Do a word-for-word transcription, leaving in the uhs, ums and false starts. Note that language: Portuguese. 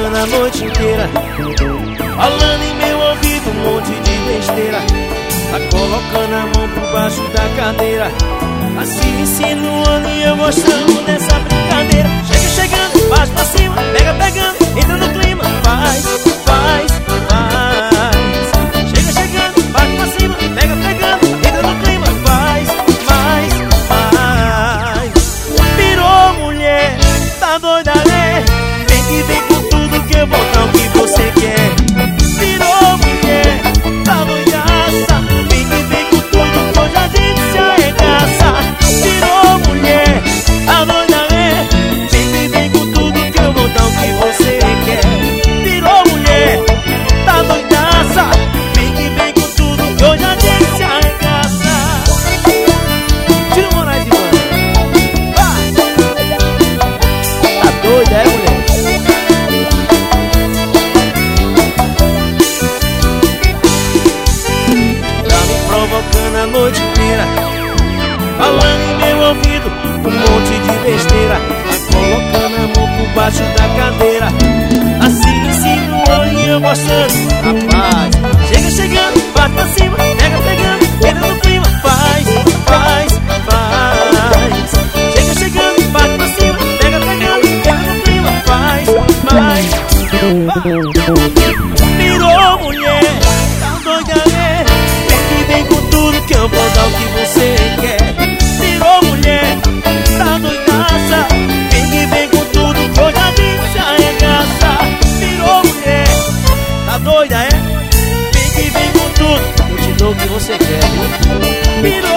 provocando a noite inteira, falando em meu ouvido um monte de besteira. Tá colocando a mão por baixo da cadeira, assim insinuando e eu gostando dessa brincadeira. Chega chegando, bate pra cima, pega pegando, entra no clima, faz, faz, faz. Chega chegando, bate pra cima, pega pegando, entra no clima, faz, faz, faz. Virou mulher, tá doida, né? Vem que vem com tudo que eu vou dar o que você quer. Virou mulher, tá doidaça, vem que vem com tudo que hoje a gente se arregaça. Virou mulher, tá doida, né? Vem que vem com tudo que eu vou dar o que você quer. Virou mulher, tá doidaça, vem que vem com tudo que hoje a gente se arregaça. Tira o Moraes, mano. Tá doida, é, mulher? Provocando a noite inteira, falando em meu ouvido um monte de besteira. Tá colocando a mão por baixo da cadeira, assim insinuando e eu gostando. Rapaz, chega chegando, bate pra cima, pega pegando, entra no clima, faz, faz, faz. Chega chegando, bate pra cima, pega pegando, entra no clima, faz, faz, faz. Virou mulher, tá doida, né? Vem com tudo que eu vou dar o que você quer. Virou mulher, tá doidaça, vem que vem com tudo que hoje a gente se arregaça. Virou mulher, tá doida, é? Vem que vem com tudo, eu te dou o que você quer, viu? Virou